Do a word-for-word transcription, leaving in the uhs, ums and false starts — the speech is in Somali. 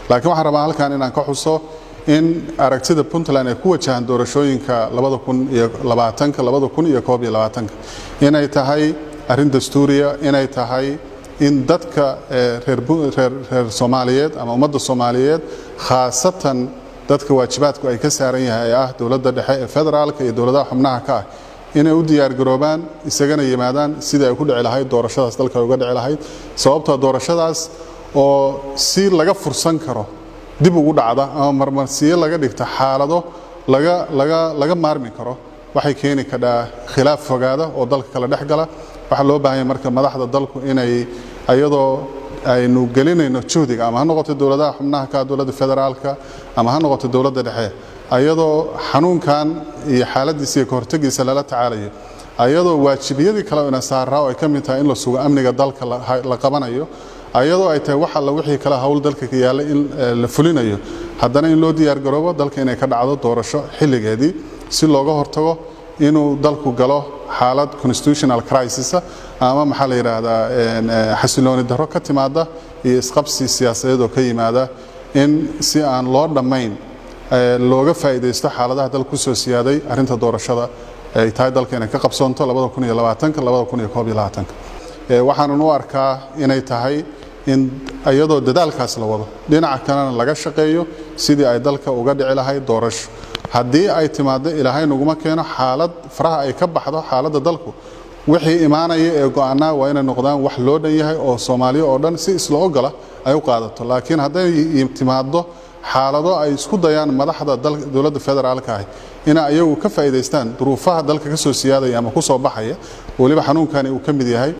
laakiin waxaan rabaa halkan inaan ka xuso in aragtida Puntland ay ku wajahan doorashooyinka labada kun iyo labaatanka labada kun iyo koob iyo labaatanka inay tahay arrin dastuuriya inay tahay in dadka reer reer Soomaaliyeed ama ummadda Soomaaliyeed khaasatan dadka waajibaadku ay ka saaran yahay ah dawladda dhexe ee federaalka iyo dawladaha xubnaha ka ah inay u diyaar garoobaan isagana yimaadaan sidii ay ku dhici lahayd doorashadaas dalka uga dhici lahayd sababtoo doorashadaas oo si laga fursan karo dib ugu dhacda ama marmarsiyo laga dhigta xaalado laga laga laga maarmi karo waxay keeni karaa khilaaf fogaada oo dalka kala dhex gala waxa loo baahan yahay marka madaxda dalku inay ayadoo aynu gelinayno juhdiga ama ha noqoto dawladaha xubnaha ka dawladda federaalka ama ha noqoto dawladda dhexe ayadoo xanuunkan iyo xaaladiisa ka hortagiisa lala tacaalayo ayadoo waajibiyadii kale oo saaraa oo ay ka mid tahay in la sugo amniga dalka la qabanayo ayadoo ay tahay waxa la wixii kala hawl dalka ka yaala in la fulinayo haddana in loo diyaar garoobo dalka inay ka dhacdo doorasho xilligeedii si looga hortago inuu dalku galo xaalad constitutional crisis ama maxaa la yiraahdaa xasilooni darro ka timaada iyo isqabsi siyaasadeed oo ka yimaada in si aan loo dhamayn looga faa'iideysto xaaladaha dalku soo siyaaday arinta doorashada ay tahay dalka inay ka qabsoonto labada kun iyo labaatanka labada kun iyo koob iyo labaatanka waxaan u arkaa inay tahay in ayadoo dadaalkaas la wado dhinaca kalena laga shaqeeyo sidii ay dalka uga dhici lahayd doorasho haddii ay timaado ilaahay naguma keeno xaalad faraha ay ka baxdo xaaladda dalku wixii imaanaya ee go'aanaa waa inay noqdaan wax loo dhan yahay oo Soomaaliya oo dhan si isla ogola ay u qaadato laakiin hadday timaado xaalado ay isku dayaan madaxda dawladda federaalka ah in ayagu ka faa'iideystaan duruufaha dalka ka soo siyaadaya ama ku soo baxaya waliba xanuunkani uu ka mid yahay